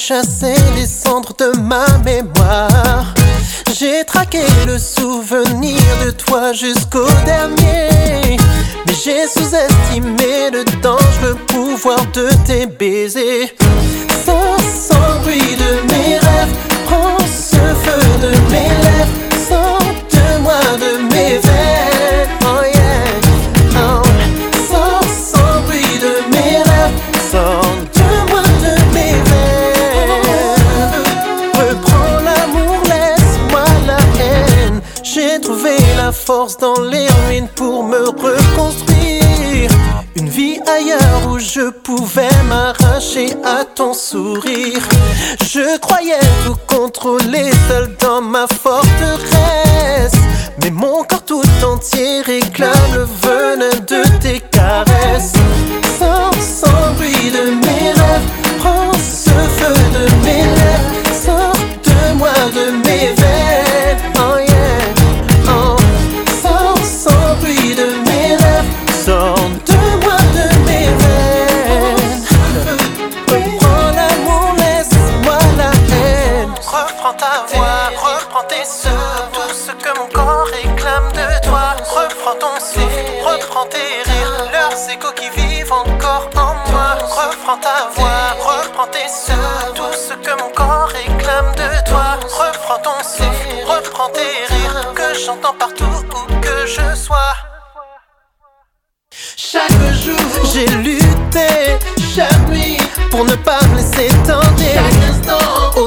chassé les cendres de ma mémoire. J'ai traqué le souvenir de toi jusqu'au dernier. Mais j'ai sous-estimé le dangereux pouvoir de tes baisers. Sans bruit de mes rêves, prends ce feu de mes lèvres. Sors de moi de mes veines, oh yeah, oh. Sans bruit de mes rêves, sors de moi de mes veines. Reprends l'amour, laisse-moi la haine. J'ai trouvé la force dans les ruines pour me reconstruire. Une vie ailleurs où je pouvais m'arracher à ton sourire. Je croyais tout contrôler seul dans ma forteresse. Mais mon corps tout entier réclame le venin de tes caresses. Sans bruit de mes rêves, prends ce feu de mes lèvres. Sors de moi de mes veines, oh yeah, oh. Sans bruit de mes rêves, sors de moi de mes veines. Reprends l'amour, laisse-moi la haine. Reprends ta voix, reprends tes sons, tout ce que mon corps réclame de toi. Reprends ton souffle, reprends tes rires, leurs échos qui vivent encore en moi. Reprends ta voix, reprends tes sons, tout ce que mon corps réclame de toi. Reprends ton souffle, reprends tes rires, que j'entends partout où que je sois. Chaque jour j'ai lutté, chaque nuit, pour ne pas me laisser tenter. Chaque instant